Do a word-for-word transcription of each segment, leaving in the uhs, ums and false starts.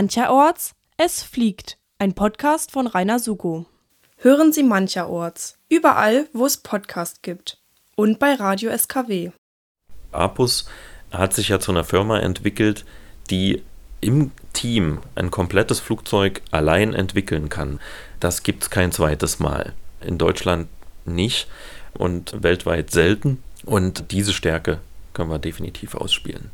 Mancherorts, es fliegt. Ein Podcast von Rainer Suko. Hören Sie mancherorts. Überall, wo es Podcast gibt. Und bei Radio S K W. Apus hat sich ja zu einer Firma entwickelt, die im Team ein komplettes Flugzeug allein entwickeln kann. Das gibt es kein zweites Mal. In Deutschland nicht und weltweit selten. Und diese Stärke können wir definitiv ausspielen.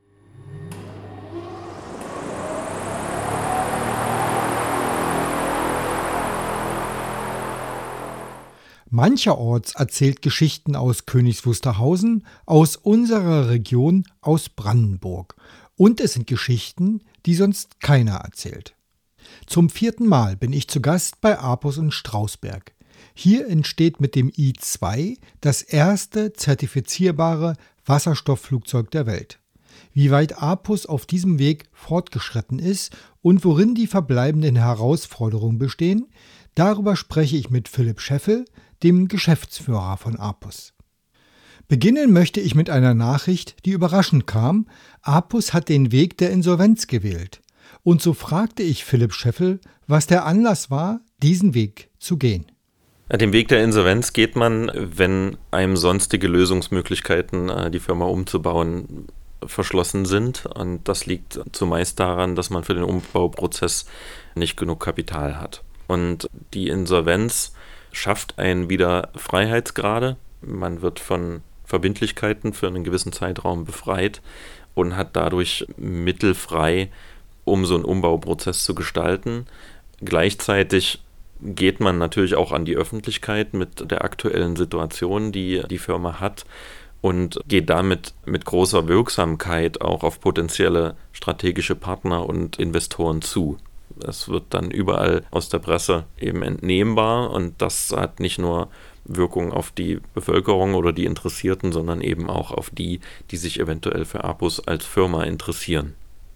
Mancherorts erzählt Geschichten aus Königs Wusterhausen, aus unserer Region, aus Brandenburg. Und es sind Geschichten, die sonst keiner erzählt. Zum vierten Mal bin ich zu Gast bei Apus in Strausberg. Hier entsteht mit dem I zwei das erste zertifizierbare Wasserstoffflugzeug der Welt. Wie weit Apus auf diesem Weg fortgeschritten ist und worin die verbleibenden Herausforderungen bestehen, darüber spreche ich mit Philipp Scheffel, dem Geschäftsführer von Apus. Beginnen möchte ich mit einer Nachricht, die überraschend kam. Apus hat den Weg der Insolvenz gewählt. Und so fragte ich Philipp Scheffel, was der Anlass war, diesen Weg zu gehen. Den Weg der Insolvenz geht man, wenn einem sonstige Lösungsmöglichkeiten, die Firma umzubauen, verschlossen sind. Und das liegt zumeist daran, dass man für den Umbauprozess nicht genug Kapital hat. Und die Insolvenz schafft einen wieder Freiheitsgrade. Man wird von Verbindlichkeiten für einen gewissen Zeitraum befreit und hat dadurch Mittel frei, um so einen Umbauprozess zu gestalten. Gleichzeitig geht man natürlich auch an die Öffentlichkeit mit der aktuellen Situation, die die Firma hat, und geht damit mit großer Wirksamkeit auch auf potenzielle strategische Partner und Investoren zu. Es wird dann überall aus der Presse eben entnehmbar und das hat nicht nur Wirkung auf die Bevölkerung oder die Interessierten, sondern eben auch auf die, die sich eventuell für Apus als Firma interessieren.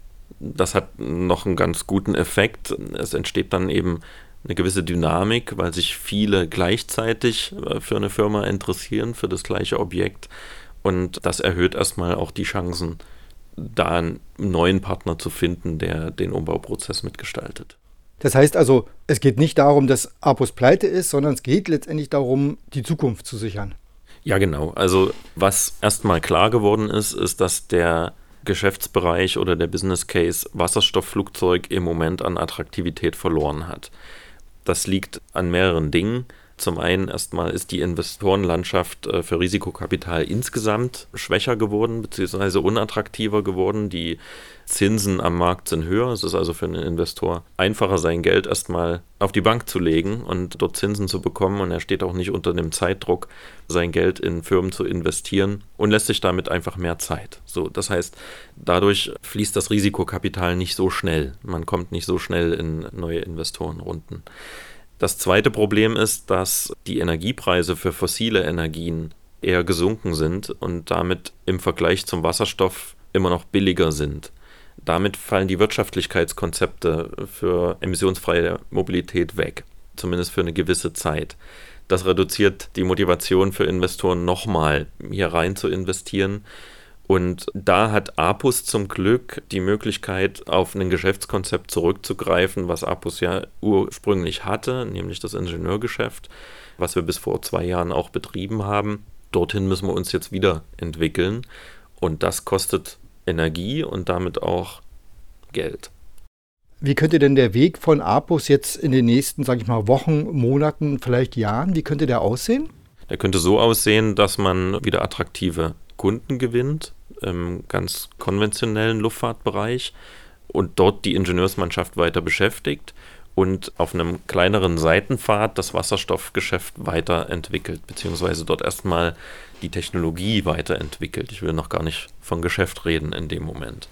Das hat noch einen ganz guten Effekt. Es entsteht dann eben eine gewisse Dynamik, weil sich viele gleichzeitig für eine Firma interessieren, für das gleiche Objekt. Und das erhöht erstmal auch die Chancen, da einen neuen Partner zu finden, der den Umbauprozess mitgestaltet. Das heißt also, es geht nicht darum, dass Apus pleite ist, sondern es geht letztendlich darum, die Zukunft zu sichern. Ja, genau. Also was erstmal klar geworden ist, ist, dass der Geschäftsbereich oder der Business Case Wasserstoffflugzeug im Moment an Attraktivität verloren hat. Das liegt an mehreren Dingen. Zum einen erstmal ist die Investorenlandschaft für Risikokapital insgesamt schwächer geworden bzw. unattraktiver geworden. Die Zinsen am Markt sind höher. Es ist also für einen Investor einfacher, sein Geld erstmal auf die Bank zu legen und dort Zinsen zu bekommen. Und er steht auch nicht unter dem Zeitdruck, sein Geld in Firmen zu investieren und lässt sich damit einfach mehr Zeit. So, das heißt, dadurch fließt das Risikokapital nicht so schnell. Man kommt nicht so schnell in neue Investorenrunden. Das zweite Problem ist, dass die Energiepreise für fossile Energien eher gesunken sind und damit im Vergleich zum Wasserstoff immer noch billiger sind. Damit fallen die Wirtschaftlichkeitskonzepte für emissionsfreie Mobilität weg, zumindest für eine gewisse Zeit. Das reduziert die Motivation für Investoren nochmal, hier rein zu investieren. Und da hat Apus zum Glück die Möglichkeit, auf ein Geschäftskonzept zurückzugreifen, was Apus ja ursprünglich hatte, nämlich das Ingenieurgeschäft, was wir bis vor zwei Jahren auch betrieben haben. Dorthin müssen wir uns jetzt wieder entwickeln und das kostet Energie und damit auch Geld. Wie könnte denn der Weg von Apus jetzt in den nächsten, sage ich mal, Wochen, Monaten, vielleicht Jahren, wie könnte der aussehen? Der könnte so aussehen, dass man wieder attraktive Kunden gewinnt im ganz konventionellen Luftfahrtbereich und dort die Ingenieursmannschaft weiter beschäftigt und auf einem kleineren Seitenpfad das Wasserstoffgeschäft weiterentwickelt, beziehungsweise dort erstmal die Technologie weiterentwickelt. Ich will noch gar nicht von Geschäft reden in dem Moment.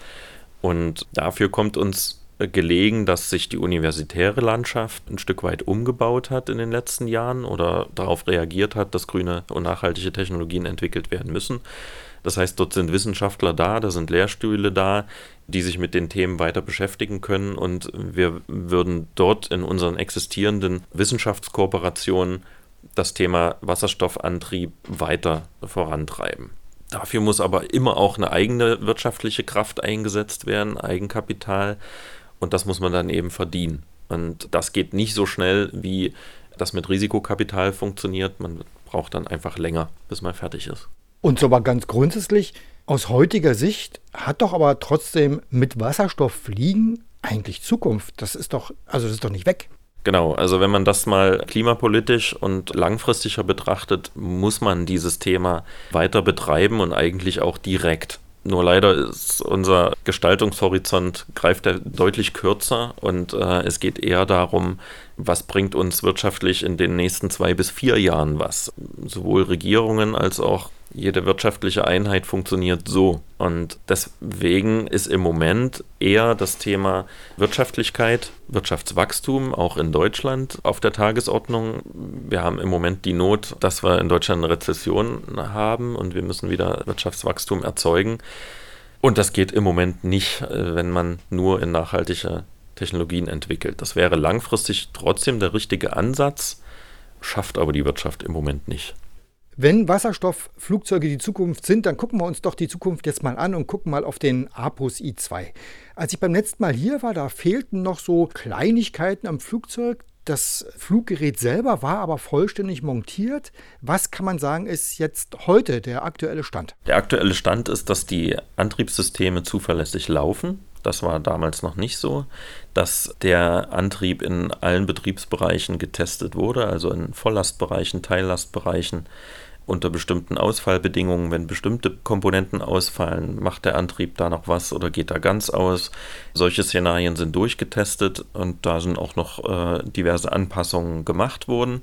Und dafür kommt uns gelegen, dass sich die universitäre Landschaft ein Stück weit umgebaut hat in den letzten Jahren oder darauf reagiert hat, dass grüne und nachhaltige Technologien entwickelt werden müssen. Das heißt, dort sind Wissenschaftler da, da sind Lehrstühle da, die sich mit den Themen weiter beschäftigen können und wir würden dort in unseren existierenden Wissenschaftskooperationen das Thema Wasserstoffantrieb weiter vorantreiben. Dafür muss aber immer auch eine eigene wirtschaftliche Kraft eingesetzt werden, Eigenkapital. und das muss man dann eben verdienen. Und das geht nicht so schnell, wie das mit Risikokapital funktioniert. Man braucht dann einfach länger, bis man fertig ist. Und so aber ganz grundsätzlich, aus heutiger Sicht hat doch aber trotzdem mit Wasserstoff fliegen eigentlich Zukunft. Das ist doch, also das ist doch nicht weg. Genau, also wenn man das mal klimapolitisch und langfristiger betrachtet, muss man dieses Thema weiter betreiben und eigentlich auch direkt. Nur leider ist unser Gestaltungshorizont, greift er deutlich kürzer und äh, es geht eher darum, was bringt uns wirtschaftlich in den nächsten zwei bis vier Jahren was. Sowohl Regierungen als auch jede wirtschaftliche Einheit funktioniert so. Und deswegen ist im Moment eher das Thema Wirtschaftlichkeit, Wirtschaftswachstum, auch in Deutschland, auf der Tagesordnung. Wir haben im Moment die Not, dass wir in Deutschland eine Rezession haben und wir müssen wieder Wirtschaftswachstum erzeugen. Und das geht im Moment nicht, wenn man nur in nachhaltige Technologien entwickelt. Das wäre langfristig trotzdem der richtige Ansatz, schafft aber die Wirtschaft im Moment nicht. Wenn Wasserstoffflugzeuge die Zukunft sind, dann gucken wir uns doch die Zukunft jetzt mal an und gucken mal auf den Apus I zwei. Als ich beim letzten Mal hier war, da fehlten noch so Kleinigkeiten am Flugzeug. Das Fluggerät selber war aber vollständig montiert. Was kann man sagen, ist jetzt heute der aktuelle Stand? Der aktuelle Stand ist, dass die Antriebssysteme zuverlässig laufen. Das war damals noch nicht so, dass der Antrieb in allen Betriebsbereichen getestet wurde, also in Volllastbereichen, Teillastbereichen, unter bestimmten Ausfallbedingungen. Wenn bestimmte Komponenten ausfallen, macht der Antrieb da noch was oder geht er ganz aus? Solche Szenarien sind durchgetestet und da sind auch noch äh, diverse Anpassungen gemacht worden.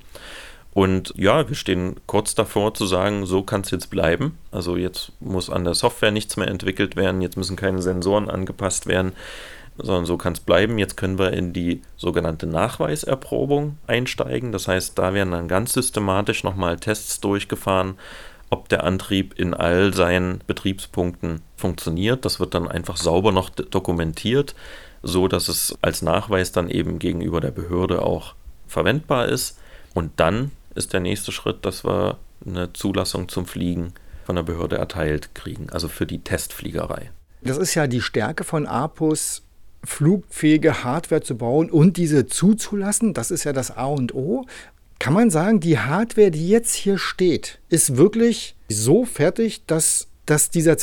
Und ja, wir stehen kurz davor zu sagen, so kann es jetzt bleiben. Also jetzt muss an der Software nichts mehr entwickelt werden, jetzt müssen keine Sensoren angepasst werden, sondern so kann es bleiben. Jetzt können wir in die sogenannte Nachweiserprobung einsteigen. Das heißt, da werden dann ganz systematisch nochmal Tests durchgefahren, ob der Antrieb in all seinen Betriebspunkten funktioniert. Das wird dann einfach sauber noch dokumentiert, so dass es als Nachweis dann eben gegenüber der Behörde auch verwendbar ist. Und dann ist der nächste Schritt, dass wir eine Zulassung zum Fliegen von der Behörde erteilt kriegen, also für die Testfliegerei. Das ist ja die Stärke von Apus, flugfähige Hardware zu bauen und diese zuzulassen. Das ist ja das A und O. Kann man sagen, die Hardware, die jetzt hier steht, ist wirklich so fertig, dass, dass dieser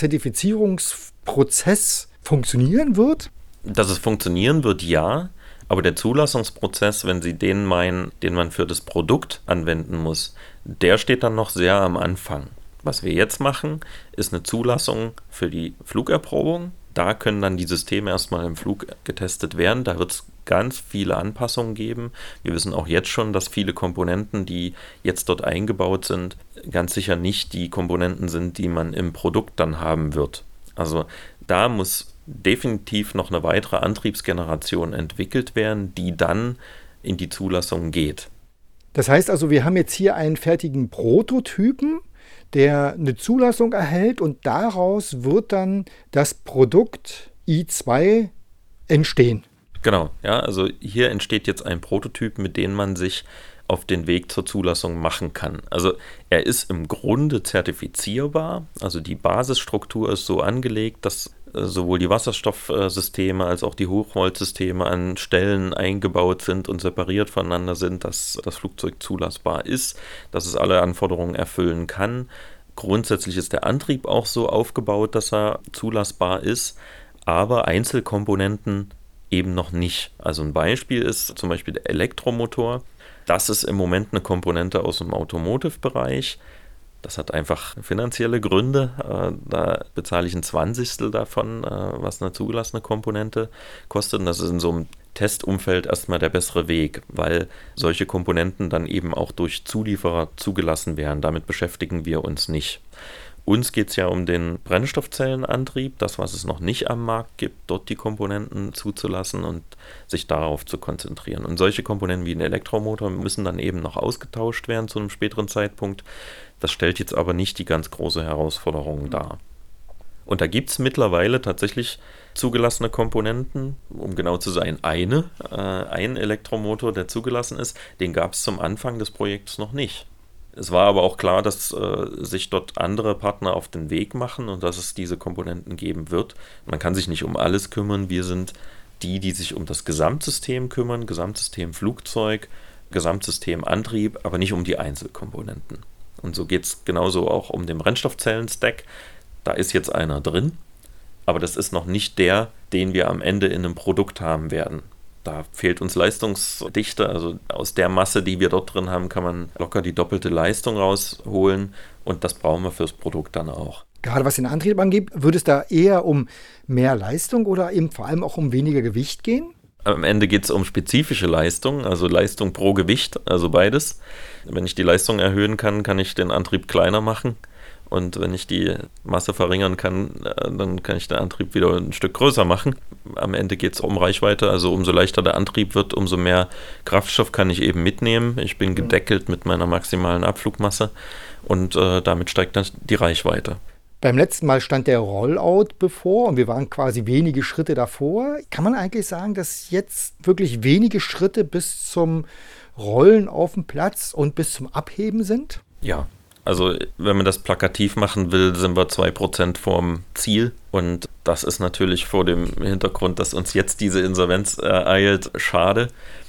Zertifizierungsprozess funktionieren wird? Dass es funktionieren wird, ja. Aber der Zulassungsprozess, wenn Sie den meinen, den man für das Produkt anwenden muss, der steht dann noch sehr am Anfang. Was wir jetzt machen, ist eine Zulassung für die Flugerprobung. Da können dann die Systeme erstmal im Flug getestet werden. Da wird es ganz viele Anpassungen geben. Wir wissen auch jetzt schon, dass viele Komponenten, die jetzt dort eingebaut sind, ganz sicher nicht die Komponenten sind, die man im Produkt dann haben wird. Also da muss definitiv noch eine weitere Antriebsgeneration entwickelt werden, die dann in die Zulassung geht. Das heißt also, wir haben jetzt hier einen fertigen Prototypen, der eine Zulassung erhält und daraus wird dann das Produkt I zwei entstehen. Genau, ja, also hier entsteht jetzt ein Prototyp, mit dem man sich auf den Weg zur Zulassung machen kann. Also er ist im Grunde zertifizierbar, also die Basisstruktur ist so angelegt, dass sowohl die Wasserstoffsysteme als auch die Hochvoltsysteme an Stellen eingebaut sind und separiert voneinander sind, dass das Flugzeug zulassbar ist, dass es alle Anforderungen erfüllen kann. Grundsätzlich ist der Antrieb auch so aufgebaut, dass er zulassbar ist, aber Einzelkomponenten eben noch nicht. Also ein Beispiel ist zum Beispiel der Elektromotor. Das ist im Moment eine Komponente aus dem Automotive-Bereich. Das hat einfach finanzielle Gründe. Da bezahle ich ein Zwanzigstel davon, was eine zugelassene Komponente kostet. Und das ist in so einem Testumfeld erstmal der bessere Weg, weil solche Komponenten dann eben auch durch Zulieferer zugelassen werden. Damit beschäftigen wir uns nicht. Uns geht es ja um den Brennstoffzellenantrieb, das, was es noch nicht am Markt gibt, dort die Komponenten zuzulassen und sich darauf zu konzentrieren. Und solche Komponenten wie ein Elektromotor müssen dann eben noch ausgetauscht werden zu einem späteren Zeitpunkt. Das stellt jetzt aber nicht die ganz große Herausforderung dar. Und da gibt es mittlerweile tatsächlich zugelassene Komponenten, um genau zu sein, eine, äh, ein Elektromotor, der zugelassen ist, den gab es zum Anfang des Projekts noch nicht. Es war aber auch klar, dass äh, sich dort andere Partner auf den Weg machen und dass es diese Komponenten geben wird. Man kann sich nicht um alles kümmern. Wir sind die, die sich um das Gesamtsystem kümmern, Gesamtsystem Flugzeug, Gesamtsystem Antrieb, aber nicht um die Einzelkomponenten. Und so geht es genauso auch um den Brennstoffzellen-Stack. Da ist jetzt einer drin, aber das ist noch nicht der, den wir am Ende in einem Produkt haben werden. Da fehlt uns Leistungsdichte, also aus der Masse, die wir dort drin haben, kann man locker die doppelte Leistung rausholen und das brauchen wir fürs Produkt dann auch. Gerade was den Antrieb angeht, würde es da eher um mehr Leistung oder eben vor allem auch um weniger Gewicht gehen? Am Ende geht es um spezifische Leistung, also Leistung pro Gewicht, also beides. Wenn ich die Leistung erhöhen kann, kann ich den Antrieb kleiner machen. Und wenn ich die Masse verringern kann, dann kann ich den Antrieb wieder ein Stück größer machen. Am Ende geht es um Reichweite, also umso leichter der Antrieb wird, umso mehr Kraftstoff kann ich eben mitnehmen. Ich bin gedeckelt mit meiner maximalen Abflugmasse und äh, damit steigt dann die Reichweite. Beim letzten Mal stand der Rollout bevor und wir waren quasi wenige Schritte davor. Kann man eigentlich sagen, dass jetzt wirklich wenige Schritte bis zum Rollen auf dem Platz und bis zum Abheben sind? Ja, also wenn man das plakativ machen will, sind wir zwei Prozent vorm Ziel. Und das ist natürlich vor dem Hintergrund, dass uns jetzt diese Insolvenz ereilt, schade.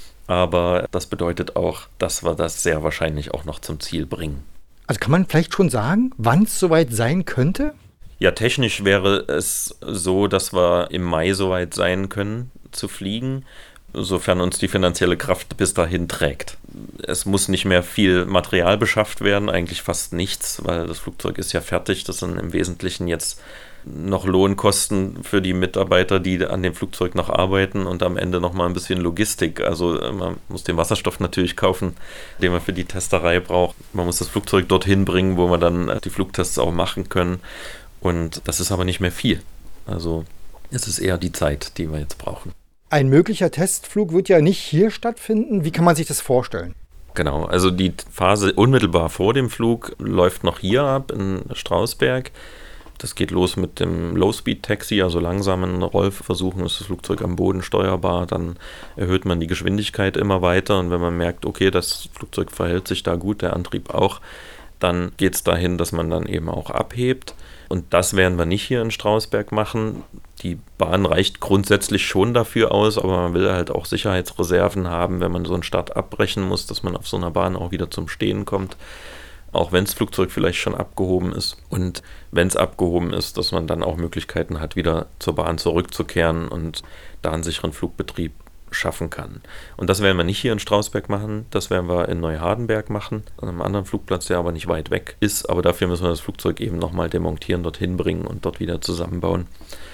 Aber das bedeutet auch, dass wir das sehr wahrscheinlich auch noch zum Ziel bringen. Also kann man vielleicht schon sagen, wann es soweit sein könnte? Ja, technisch wäre es so, dass wir im Mai soweit sein können zu fliegen, sofern uns die finanzielle Kraft bis dahin trägt. Es muss nicht mehr viel Material beschafft werden, eigentlich fast nichts, weil das Flugzeug ist ja fertig. Das sind im Wesentlichen jetzt noch Lohnkosten für die Mitarbeiter, die an dem Flugzeug noch arbeiten und am Ende noch mal ein bisschen Logistik. Also man muss den Wasserstoff natürlich kaufen, den man für die Testerei braucht. Man muss das Flugzeug dorthin bringen, wo wir dann die Flugtests auch machen können. Und das ist aber nicht mehr viel. Also es ist eher die Zeit, die wir jetzt brauchen. Ein möglicher Testflug wird ja nicht hier stattfinden. Wie kann man sich das vorstellen? Genau, also die Phase unmittelbar vor dem Flug läuft noch hier ab in Strausberg. Das geht los mit dem Low-Speed-Taxi, also langsamen Rollversuchen, ist das Flugzeug am Boden steuerbar, dann erhöht man die Geschwindigkeit immer weiter und wenn man merkt, okay, das Flugzeug verhält sich da gut, der Antrieb auch, dann geht es dahin, dass man dann eben auch abhebt. Und das werden wir nicht hier in Strausberg machen. Die Bahn reicht grundsätzlich schon dafür aus, aber man will halt auch Sicherheitsreserven haben, wenn man so einen Start abbrechen muss, dass man auf so einer Bahn auch wieder zum Stehen kommt. Auch wenn das Flugzeug vielleicht schon abgehoben ist. Und wenn es abgehoben ist, dass man dann auch Möglichkeiten hat, wieder zur Bahn zurückzukehren und da einen sicheren Flugbetrieb schaffen kann. Und das werden wir nicht hier in Strausberg machen, das werden wir in Neuhardenberg machen, an einem anderen Flugplatz, der aber nicht weit weg ist. Aber dafür müssen wir das Flugzeug eben nochmal demontieren, dorthin bringen und dort wieder zusammenbauen.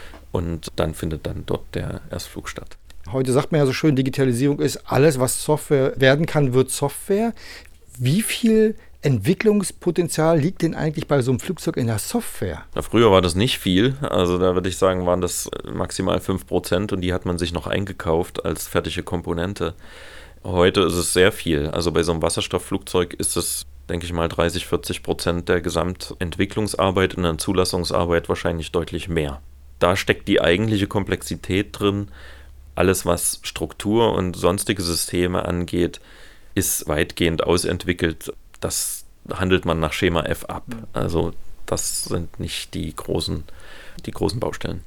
Und dann findet dann dort der Erstflug statt. Heute sagt man ja so schön, Digitalisierung ist alles, was Software werden kann, wird Software. Wie viel Entwicklungspotenzial liegt denn eigentlich bei so einem Flugzeug in der Software? Ja, früher war das nicht viel, also da würde ich sagen, waren das maximal fünf Prozent und die hat man sich noch eingekauft als fertige Komponente. Heute ist es sehr viel, also bei so einem Wasserstoffflugzeug ist es, denke ich mal, dreißig, vierzig Prozent der Gesamtentwicklungsarbeit und der Zulassungsarbeit wahrscheinlich deutlich mehr. Da steckt die eigentliche Komplexität drin, alles was Struktur und sonstige Systeme angeht, ist weitgehend ausentwickelt. Das handelt man nach Schema F ab. Also das sind nicht die großen, die großen Baustellen.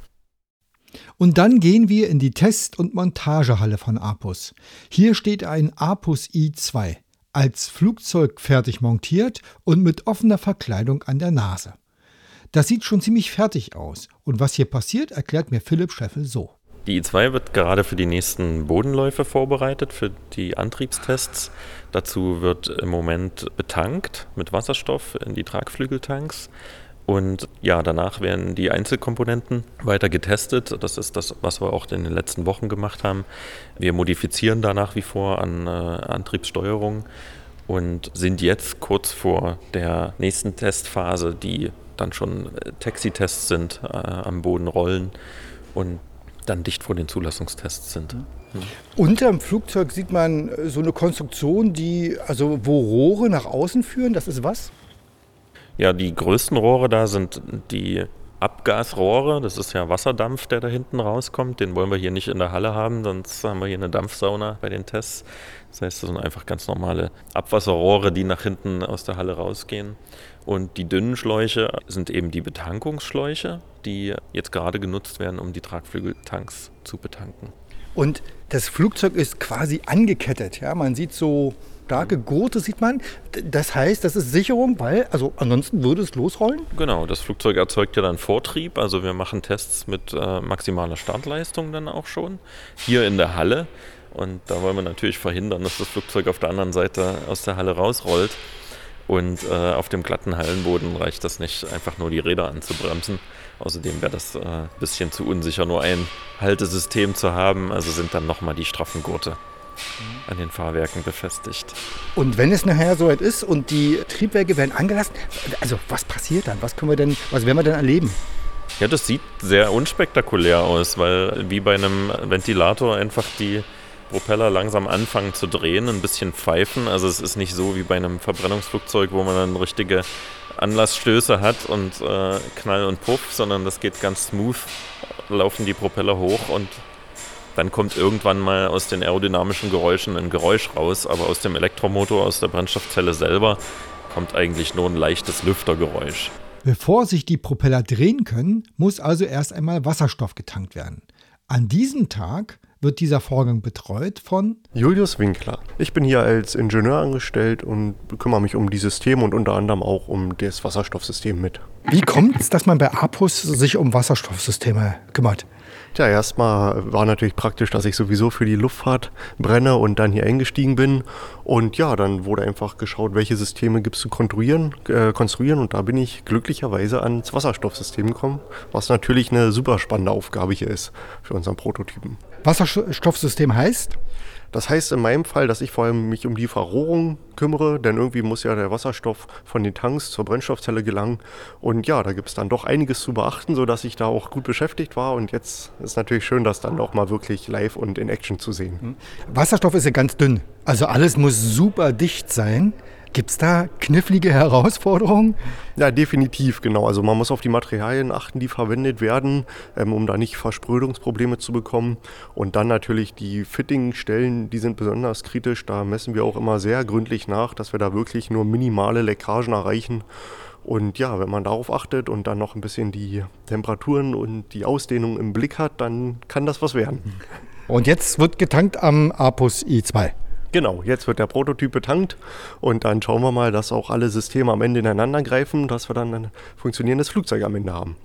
Und dann gehen wir in die Test- und Montagehalle von Apus. Hier steht ein Apus I zwei, als Flugzeug fertig montiert und mit offener Verkleidung an der Nase. Das sieht schon ziemlich fertig aus. Und was hier passiert, erklärt mir Philipp Scheffel so. Die I zwei wird gerade für die nächsten Bodenläufe vorbereitet, für die Antriebstests. Dazu wird im Moment betankt mit Wasserstoff in die Tragflügeltanks. Und ja, danach werden die Einzelkomponenten weiter getestet. Das ist das, was wir auch in den letzten Wochen gemacht haben. Wir modifizieren da nach wie vor an äh, Antriebssteuerung und sind jetzt kurz vor der nächsten Testphase, die dann schon Taxi-Tests sind, äh, am Boden rollen und dann dicht vor den Zulassungstests sind. Mhm. Unterm Flugzeug sieht man so eine Konstruktion, die, also wo Rohre nach außen führen. Das ist was? Ja, die größten Rohre da sind die Abgasrohre. Das ist ja Wasserdampf, der da hinten rauskommt. Den wollen wir hier nicht in der Halle haben, sonst haben wir hier eine Dampfsauna bei den Tests. Das heißt, das sind einfach ganz normale Abwasserrohre, die nach hinten aus der Halle rausgehen. Und die dünnen Schläuche sind eben die Betankungsschläuche, die jetzt gerade genutzt werden, um die Tragflügeltanks zu betanken. Und das Flugzeug ist quasi angekettet. Ja? Man sieht so starke Gurte, sieht man. Das heißt, das ist Sicherung, weil, also ansonsten würde es losrollen? Genau, das Flugzeug erzeugt ja dann Vortrieb. Also wir machen Tests mit äh, maximaler Startleistung dann auch schon. Hier in der Halle. Und da wollen wir natürlich verhindern, dass das Flugzeug auf der anderen Seite aus der Halle rausrollt. Und äh, auf dem glatten Hallenboden reicht das nicht, einfach nur die Räder anzubremsen. Außerdem wäre das ein äh, bisschen zu unsicher, nur ein Haltesystem zu haben. Also sind dann nochmal die straffen Gurte an den Fahrwerken befestigt. Und wenn es nachher soweit ist und die Triebwerke werden angelassen, also was passiert dann? Was können wir denn, was werden wir denn erleben? Ja, das sieht sehr unspektakulär aus, weil wie bei einem Ventilator einfach die Propeller langsam anfangen zu drehen, ein bisschen pfeifen. Also es ist nicht so wie bei einem Verbrennungsflugzeug, wo man dann richtige Anlassstöße hat und äh, Knall und Puff, sondern das geht ganz smooth, laufen die Propeller hoch und dann kommt irgendwann mal aus den aerodynamischen Geräuschen ein Geräusch raus, aber aus dem Elektromotor, aus der Brennstoffzelle selber, kommt eigentlich nur ein leichtes Lüftergeräusch. Bevor sich die Propeller drehen können, muss also erst einmal Wasserstoff getankt werden. An diesem Tag wird dieser Vorgang betreut von Julius Winkler. Ich bin hier als Ingenieur angestellt und kümmere mich um die Systeme und unter anderem auch um das Wasserstoffsystem mit. Wie kommt es, dass man bei APUS sich um Wasserstoffsysteme kümmert? Tja, erstmal war natürlich praktisch, dass ich sowieso für die Luftfahrt brenne und dann hier eingestiegen bin. Und ja, dann wurde einfach geschaut, welche Systeme gibt es zu konstruieren, äh, konstruieren. Und da bin ich glücklicherweise ans Wasserstoffsystem gekommen, was natürlich eine super spannende Aufgabe hier ist für unseren Prototypen. Wasserstoffsystem heißt? Das heißt in meinem Fall, dass ich vor allem mich um die Verrohrung kümmere, denn irgendwie muss ja der Wasserstoff von den Tanks zur Brennstoffzelle gelangen. Und ja, da gibt es dann doch einiges zu beachten, sodass ich da auch gut beschäftigt war. Und jetzt ist natürlich schön, das dann auch mal wirklich live und in Action zu sehen. Wasserstoff ist ja ganz dünn, also alles muss super dicht sein. Gibt es da knifflige Herausforderungen? Ja, definitiv, genau. Also man muss auf die Materialien achten, die verwendet werden, ähm, um da nicht Versprödungsprobleme zu bekommen. Und dann natürlich die Fittingstellen, die sind besonders kritisch. Da messen wir auch immer sehr gründlich nach, dass wir da wirklich nur minimale Leckagen erreichen. Und ja, wenn man darauf achtet und dann noch ein bisschen die Temperaturen und die Ausdehnung im Blick hat, dann kann das was werden. Und jetzt wird getankt am APUS I zwei. Genau, jetzt wird der Prototyp betankt und dann schauen wir mal, dass auch alle Systeme am Ende ineinander greifen, dass wir dann ein funktionierendes Flugzeug am Ende haben.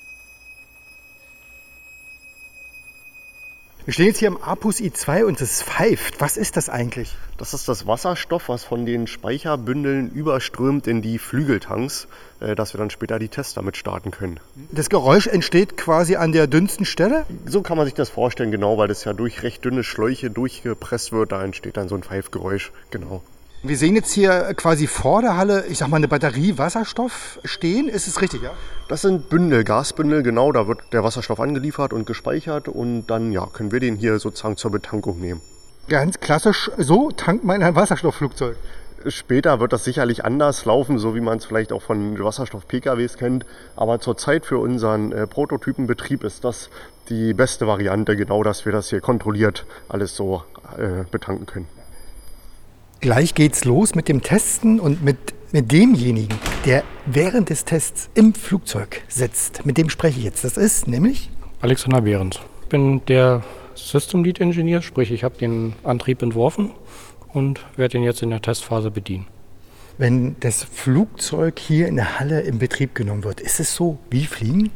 Wir stehen jetzt hier am APUS I zwei und es pfeift. Was ist das eigentlich? Das ist das Wasserstoff, was von den Speicherbündeln überströmt in die Flügeltanks, dass wir dann später die Tests damit starten können. Das Geräusch entsteht quasi an der dünnsten Stelle? So kann man sich das vorstellen, genau, weil das ja durch recht dünne Schläuche durchgepresst wird, da entsteht dann so ein Pfeifgeräusch, genau. Wir sehen jetzt hier quasi vor der Halle, ich sag mal, eine Batterie Wasserstoff stehen. Ist es richtig, ja? Das sind Bündel, Gasbündel, genau. Da wird der Wasserstoff angeliefert und gespeichert und dann ja, können wir den hier sozusagen zur Betankung nehmen. Ganz klassisch, so tankt man ein Wasserstoffflugzeug. Später wird das sicherlich anders laufen, so wie man es vielleicht auch von Wasserstoff-P K Ws kennt. Aber zurzeit für unseren äh, Prototypenbetrieb ist das die beste Variante, genau, dass wir das hier kontrolliert alles so äh, betanken können. Gleich geht's los mit dem Testen und mit, mit demjenigen, der während des Tests im Flugzeug sitzt. Mit dem spreche ich jetzt. Das ist nämlich Alexander Behrens. Ich bin der System Lead Engineer, sprich ich habe den Antrieb entworfen und werde ihn jetzt in der Testphase bedienen. Wenn das Flugzeug hier in der Halle in Betrieb genommen wird, ist es so wie Fliegen?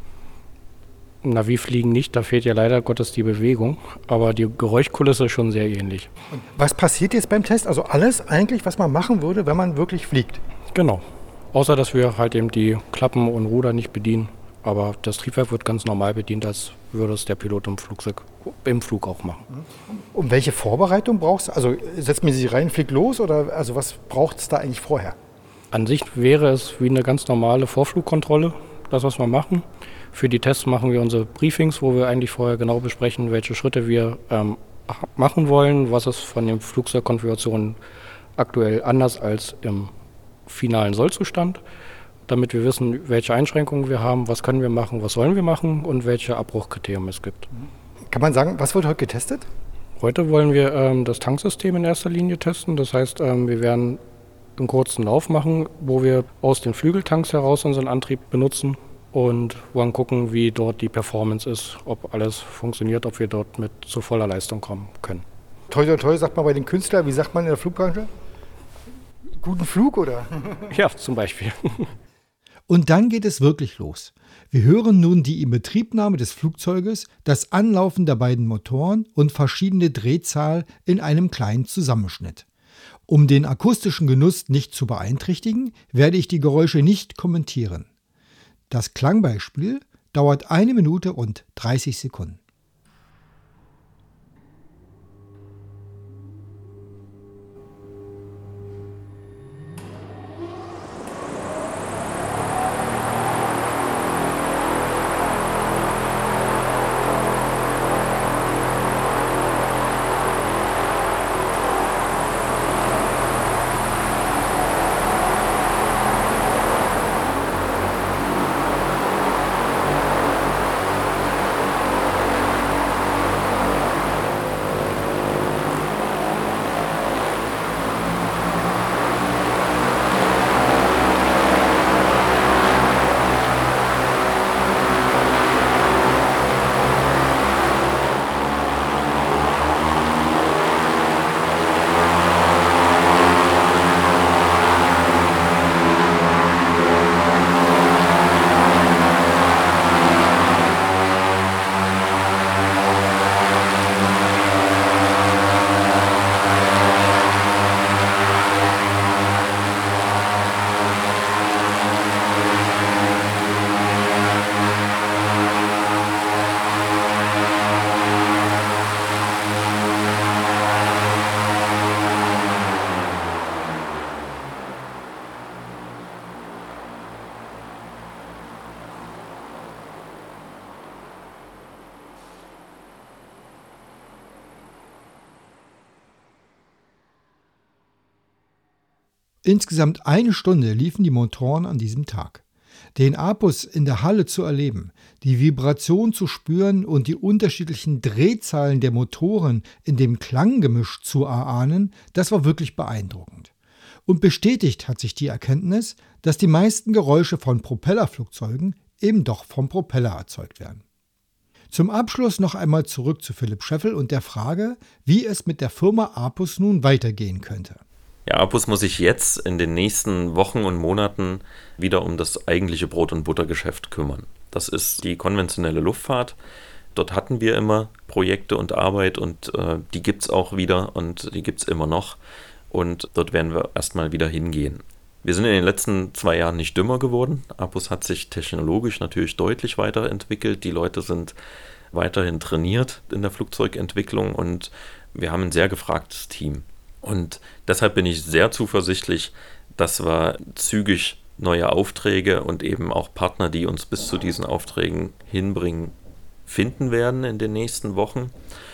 Na, wie Fliegen nicht, da fehlt ja leider Gottes die Bewegung, aber die Geräuschkulisse ist schon sehr ähnlich. Und was passiert jetzt beim Test? Also alles eigentlich, was man machen würde, wenn man wirklich fliegt? Genau, außer dass wir halt eben die Klappen und Ruder nicht bedienen, aber das Triebwerk wird ganz normal bedient, als würde es der Pilot im Flugzeug, im Flug auch machen. Und welche Vorbereitung brauchst du? Also setzt man sich rein, fliegt los oder also was braucht es da eigentlich vorher? An sich wäre es wie eine ganz normale Vorflugkontrolle, das was wir machen. Für die Tests machen wir unsere Briefings, wo wir eigentlich vorher genau besprechen, welche Schritte wir ähm, machen wollen, was ist von den Flugzeugkonfigurationen aktuell anders als im finalen Sollzustand, damit wir wissen, welche Einschränkungen wir haben, was können wir machen, was sollen wir machen und welche Abbruchkriterien es gibt. Kann man sagen, was wird heute getestet? Heute wollen wir ähm, das Tanksystem in erster Linie testen. Das heißt, ähm, wir werden einen kurzen Lauf machen, wo wir aus den Flügeltanks heraus unseren Antrieb benutzen und wollen gucken, wie dort die Performance ist, ob alles funktioniert, ob wir dort mit zu voller Leistung kommen können. Toi, toi, toi, sagt man bei den Künstlern, wie sagt man in der Flugbranche? Guten Flug, oder? Ja, zum Beispiel. Und dann geht es wirklich los. Wir hören nun die Inbetriebnahme des Flugzeuges, das Anlaufen der beiden Motoren und verschiedene Drehzahl in einem kleinen Zusammenschnitt. Um den akustischen Genuss nicht zu beeinträchtigen, werde ich die Geräusche nicht kommentieren. Das Klangbeispiel dauert eine Minute und dreißig Sekunden. Insgesamt eine Stunde liefen die Motoren an diesem Tag. Den Apus in der Halle zu erleben, die Vibration zu spüren und die unterschiedlichen Drehzahlen der Motoren in dem Klanggemisch zu erahnen, das war wirklich beeindruckend. Und bestätigt hat sich die Erkenntnis, dass die meisten Geräusche von Propellerflugzeugen eben doch vom Propeller erzeugt werden. Zum Abschluss noch einmal zurück zu Philipp Scheffel und der Frage, wie es mit der Firma Apus nun weitergehen könnte. Ja, Apus muss sich jetzt in den nächsten Wochen und Monaten wieder um das eigentliche Brot- und Buttergeschäft kümmern. Das ist die konventionelle Luftfahrt. Dort hatten wir immer Projekte und Arbeit und äh, die gibt es auch wieder und die gibt es immer noch. Und dort werden wir erstmal wieder hingehen. Wir sind in den letzten zwei Jahren nicht dümmer geworden. Apus hat sich technologisch natürlich deutlich weiterentwickelt. Die Leute sind weiterhin trainiert in der Flugzeugentwicklung und wir haben ein sehr gefragtes Team. Und deshalb bin ich sehr zuversichtlich, dass wir zügig neue Aufträge und eben auch Partner, die uns bis zu diesen Aufträgen hinbringen, finden werden in den nächsten Wochen.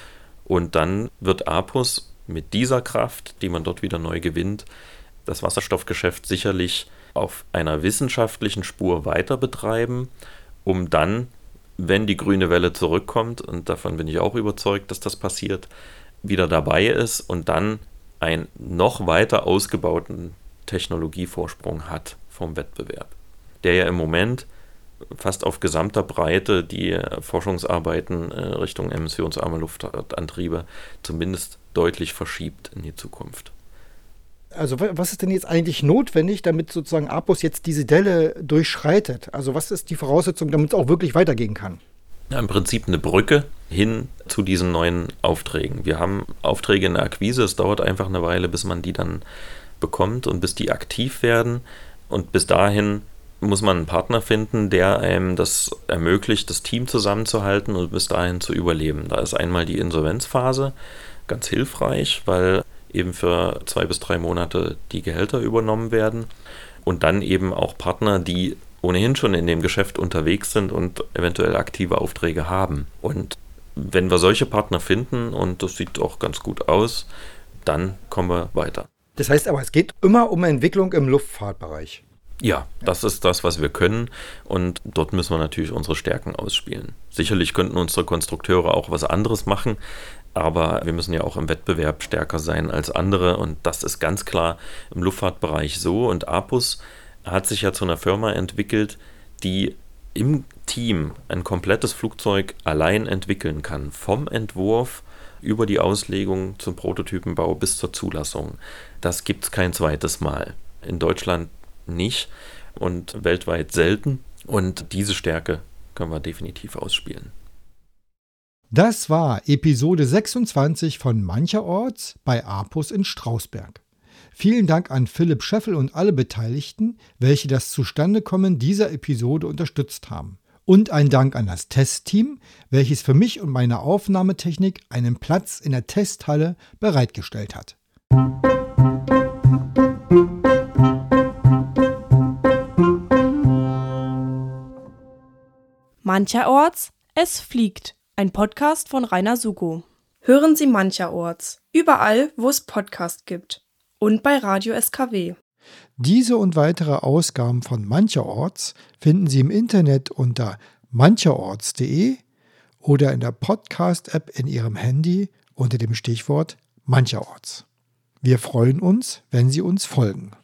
Und dann wird Apus mit dieser Kraft, die man dort wieder neu gewinnt, das Wasserstoffgeschäft sicherlich auf einer wissenschaftlichen Spur weiter betreiben, um dann, wenn die grüne Welle zurückkommt, und davon bin ich auch überzeugt, dass das passiert, wieder dabei ist und dann einen noch weiter ausgebauten Technologievorsprung hat vom Wettbewerb, der ja im Moment fast auf gesamter Breite die Forschungsarbeiten Richtung emissionsarme Luftantriebe zumindest deutlich verschiebt in die Zukunft. Also was ist denn jetzt eigentlich notwendig, damit sozusagen Apus jetzt diese Delle durchschreitet? Also was ist die Voraussetzung, damit es auch wirklich weitergehen kann? Ja, im Prinzip eine Brücke hin zu diesen neuen Aufträgen. Wir haben Aufträge in der Akquise, es dauert einfach eine Weile, bis man die dann bekommt und bis die aktiv werden. Und bis dahin muss man einen Partner finden, der einem das ermöglicht, das Team zusammenzuhalten und bis dahin zu überleben. Da ist einmal die Insolvenzphase ganz hilfreich, weil eben für zwei bis drei Monate die Gehälter übernommen werden. Und dann eben auch Partner, die ohnehin schon in dem Geschäft unterwegs sind und eventuell aktive Aufträge haben. Und wenn wir solche Partner finden, und das sieht auch ganz gut aus, dann kommen wir weiter. Das heißt aber, es geht immer um Entwicklung im Luftfahrtbereich. Ja, das ist das, was wir können und dort müssen wir natürlich unsere Stärken ausspielen. Sicherlich könnten unsere Konstrukteure auch was anderes machen, aber wir müssen ja auch im Wettbewerb stärker sein als andere und das ist ganz klar im Luftfahrtbereich so. Und Apus hat sich ja zu einer Firma entwickelt, die im Team ein komplettes Flugzeug allein entwickeln kann, vom Entwurf über die Auslegung zum Prototypenbau bis zur Zulassung, das gibt es kein zweites Mal. In Deutschland nicht und weltweit selten. Und diese Stärke können wir definitiv ausspielen. Das war Episode sechsundzwanzig von Mancherorts bei APUS in Strausberg. Vielen Dank an Philipp Scheffel und alle Beteiligten, welche das Zustandekommen dieser Episode unterstützt haben. Und ein Dank an das Testteam, welches für mich und meine Aufnahmetechnik einen Platz in der Testhalle bereitgestellt hat. Mancherorts, es fliegt. Ein Podcast von Rainer Suko. Hören Sie Mancherorts. Überall, wo es Podcast gibt. Und bei Radio S K W. Diese und weitere Ausgaben von Mancherorts finden Sie im Internet unter mancherorts punkt de oder in der Podcast-App in Ihrem Handy unter dem Stichwort Mancherorts. Wir freuen uns, wenn Sie uns folgen.